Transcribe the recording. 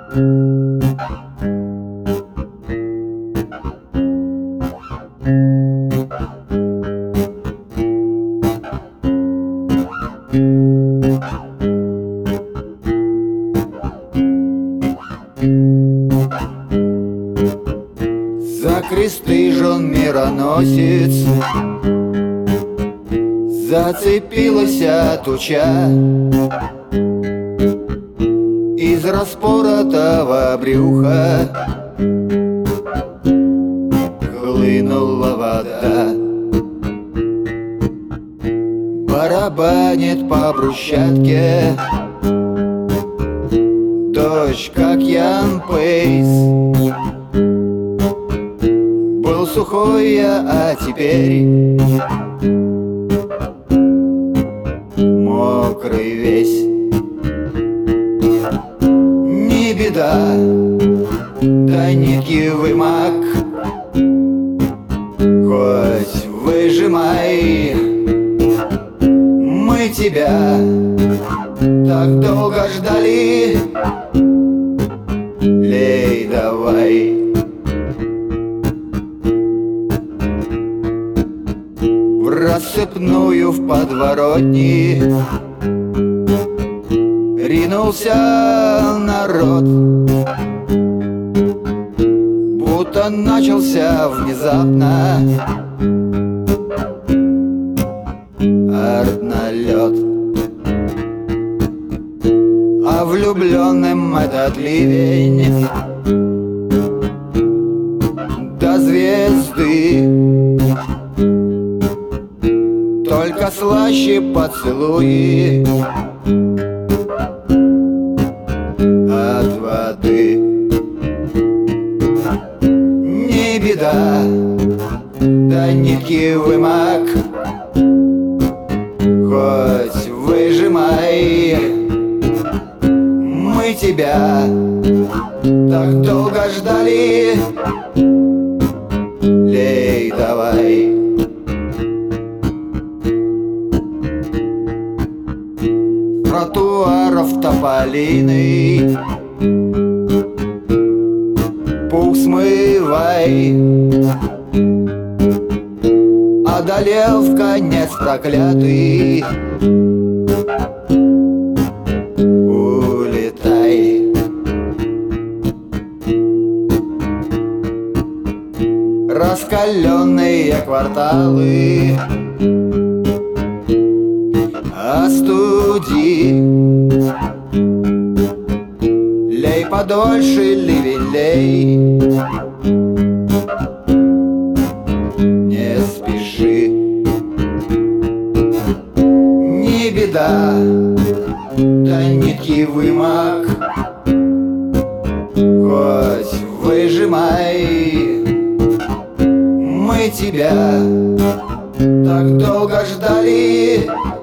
За кресты жен мироносец зацепилась туча, из распоротого брюха хлынула вода. Барабанит по брусчатке дождь, как Ян Пейс. Был сухой я, а теперь мокрый весь. Не беда, да нитки вымок, хоть выжимай. Мы тебя так долго ждали, лей давай. В рассыпную в подворотни ринулся народ, будто начался внезапно артналет. А влюбленным этот ливень до звезды только слаще поцелуи от воды. Не беда, да нитки вымок, хоть выжимай. Мы тебя так долго ждали, лей давай. Тротуаров тополиный пух смывай, одолел в конец проклятый, улетай. Раскаленные кварталы остуди, лей подольше, ливень лей, не спеши. Не беда, да нитки вымок, хоть выжимай. Мы тебя так долго ждали,